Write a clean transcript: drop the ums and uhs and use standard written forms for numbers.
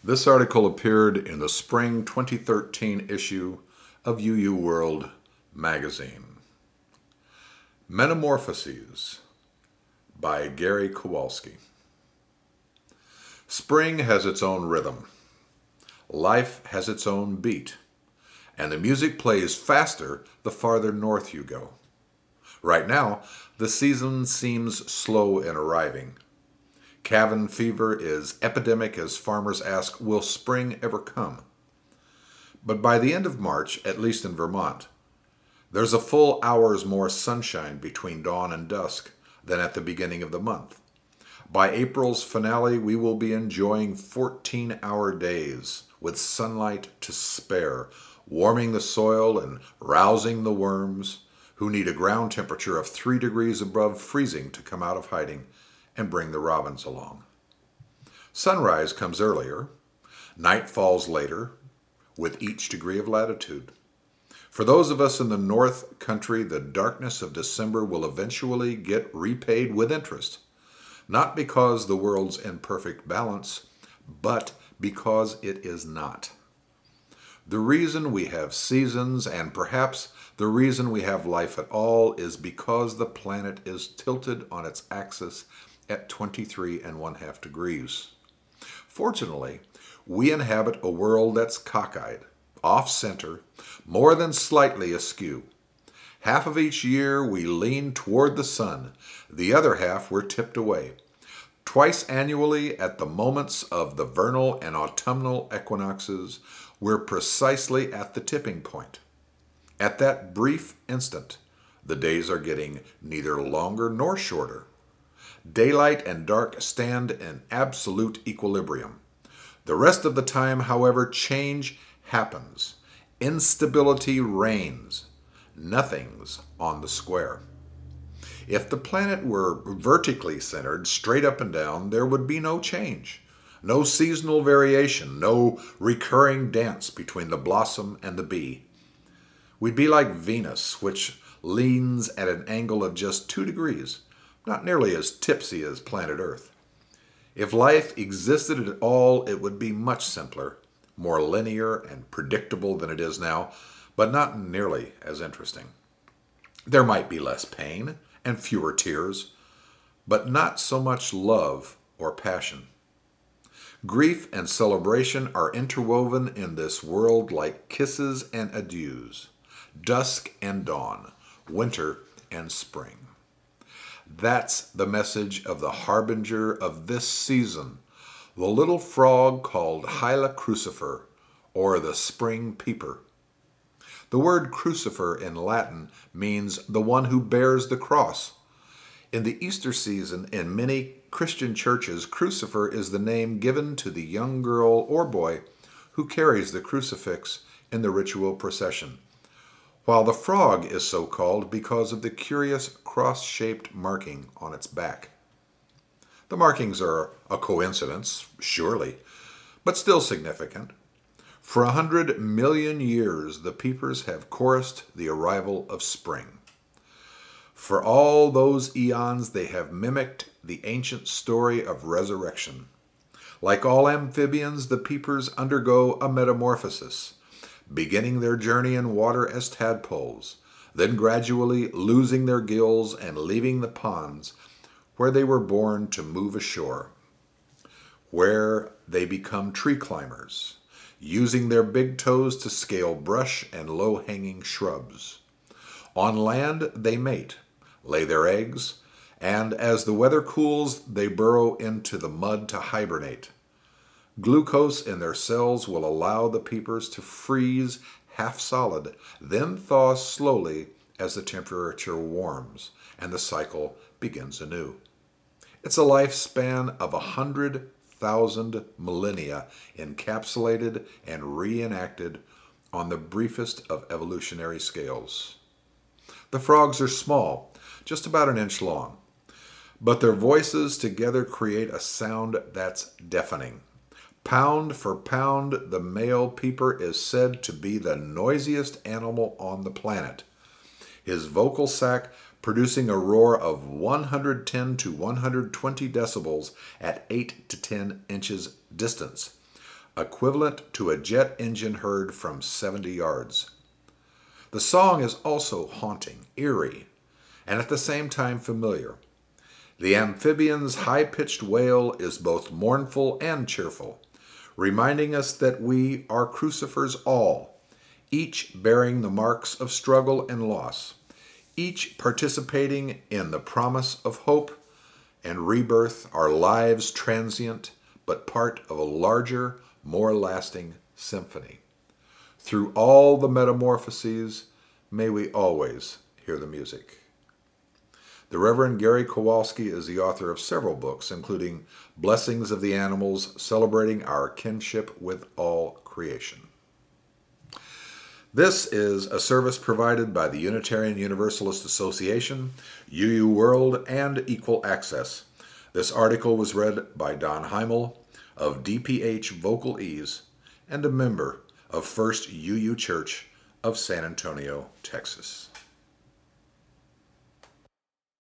This article appeared in the spring 2013 issue of UU World magazine. Metamorphoses by Gary Kowalski. Spring has its own rhythm. Life has its own beat. And the music plays faster the farther north you go. Right now, the season seems slow in arriving. Cabin fever is epidemic as farmers ask, will spring ever come? But by the end of March, at least in Vermont, there's a full hour's more sunshine between dawn and dusk than at the beginning of the month. By April's finale, we will be enjoying 14-hour days with sunlight to spare, warming the soil and rousing the worms who need a ground temperature of 3 degrees above freezing to come out of hiding and bring the robins along. Sunrise comes earlier, night falls later, with each degree of latitude. For those of us in the North Country, the darkness of December will eventually get repaid with interest, not because the world's in perfect balance, but because it is not. The reason we have seasons, and perhaps the reason we have life at all, is because the planet is tilted on its axis at 23½ degrees. Fortunately, we inhabit a world that's cockeyed, off-center, more than slightly askew. Half of each year we lean toward the sun, the other half we're tipped away. Twice annually, at the moments of the vernal and autumnal equinoxes, we're precisely at the tipping point. At that brief instant, the days are getting neither longer nor shorter. Daylight and dark stand in absolute equilibrium. The rest of the time, however, change happens. Instability reigns. Nothing's on the square. If the planet were vertically centered, straight up and down, there would be no change. No seasonal variation, no recurring dance between the blossom and the bee. We'd be like Venus, which leans at an angle of just 2 degrees, not nearly as tipsy as planet Earth. If life existed at all, it would be much simpler, more linear and predictable than it is now, but not nearly as interesting. There might be less pain and fewer tears, but not so much love or passion. Grief and celebration are interwoven in this world like kisses and adieus, dusk and dawn, winter and spring. That's the message of the harbinger of this season, the little frog called Hyla crucifer, or the spring peeper. The word crucifer in Latin means the one who bears the cross. In the Easter season, in many Christian churches, crucifer is the name given to the young girl or boy who carries the crucifix in the ritual procession, while the frog is so called because of the curious cross-shaped marking on its back. The markings are a coincidence, surely, but still significant. For 100 million years, the peepers have chorused the arrival of spring. For all those eons, they have mimicked the ancient story of resurrection. Like all amphibians, the peepers undergo a metamorphosis, beginning their journey in water as tadpoles, then gradually losing their gills and leaving the ponds where they were born to move ashore, where they become tree climbers, using their big toes to scale brush and low-hanging shrubs. On land, they mate, lay their eggs, and as the weather cools, they burrow into the mud to hibernate. Glucose in their cells will allow the peepers to freeze half solid, then thaw slowly as the temperature warms, and the cycle begins anew. It's a lifespan of 100,000 millennia encapsulated and reenacted on the briefest of evolutionary scales. The frogs are small, just about an inch long, but their voices together create a sound that's deafening. Pound for pound, the male peeper is said to be the noisiest animal on the planet, his vocal sac producing a roar of 110 to 120 decibels at 8 to 10 inches distance. equivalent to a jet engine heard from 70 yards. The song is also haunting, eerie, and at the same time familiar. The amphibian's high-pitched wail is both mournful and cheerful, reminding us that we are crucifers all, each bearing the marks of struggle and loss, each participating in the promise of hope and rebirth, our lives transient, but part of a larger, more lasting symphony. Through all the metamorphoses, may we always hear the music. The Reverend Gary Kowalski is the author of several books, including Blessings of the Animals, celebrating our kinship with all creation. This is a service provided by the Unitarian Universalist Association, UU World, and Equal Access. This article was read by Don Heimel of DPH Vocal Ease and a member of First UU Church of San Antonio, Texas.